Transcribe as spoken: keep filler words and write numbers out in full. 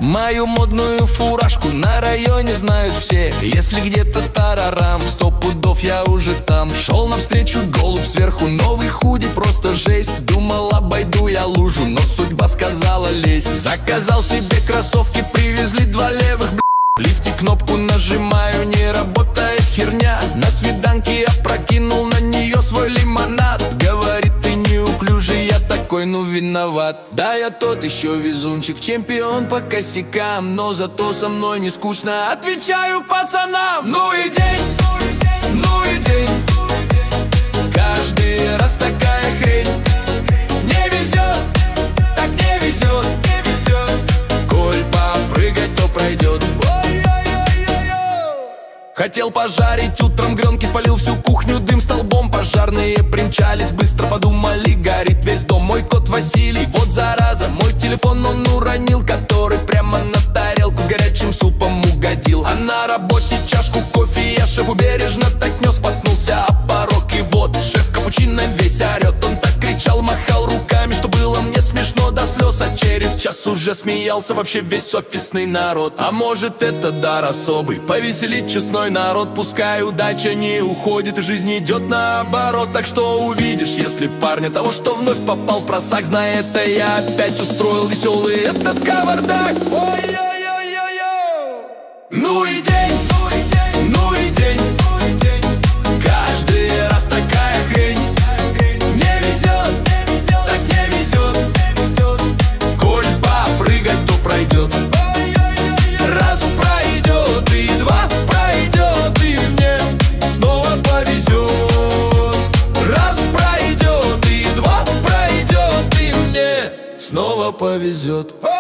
Мою модную фуражку на районе знают все. Если где-то тарарам, сто пудов я уже там. Шел навстречу голубь сверху, новый худи, просто жесть. Думал, обойду я лужу, но судьба сказала лезь. Заказал себе кроссовки, привезли два левых, бля. В лифте кнопку нажимаю, не работает херня. На свиданке я прокинул на нее свой лимонад. Говорит, ты неуклюжий, я такой, ну виноват. Да, я тот еще везунчик, чемпион по косякам, но зато со мной не скучно, отвечаю пацанам. Ну и день, ну и день, каждый раз такая хрень. Не везет, так не везет, не везет. Коль попрыгать, то пройдет. Хотел пожарить утром гренки, спалил всю кухню, дым столбом. Пожарные примчались, быстро подумали, горит весь дом. Мой кот Василий, вот зараза, мой телефон он уронил, который прямо на тарелку с горячим супом угодил. А на работе чашку кофе я шефу бережно так нес, споткнулся о порог, и вот шеф капучино весь орет. Он так кричал, махал руками, что было мне смешно до слез. А через час уже смеялся вообще весь офисный народ. А может, это дар особый, повеселить честной народ. Пускай удача не уходит, и жизнь идет наоборот. Так что увидишь, если парня того, что вновь попал в просак, зная это, я опять устроил веселый этот кавардак. Ой-ой-ой-ой-ой. Ну и день, ну и день, каждый раз такая хрень. Не везет, так не везет. Коль попрыгать, то пройдет. Раз пройдет, и два пройдет, и мне снова повезет. Раз пройдет, и два пройдет, и мне снова повезет.